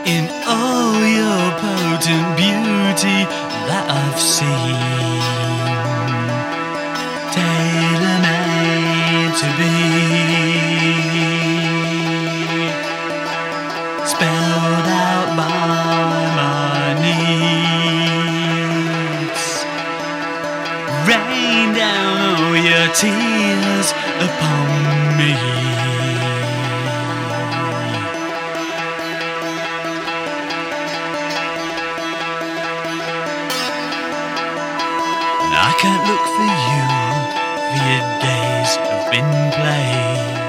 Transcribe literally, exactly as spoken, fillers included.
In all your potent beauty that I've seen, tailor-made to be spelled out by my needs. Rain down all your tears upon me. I can't look for you, for your days have been played.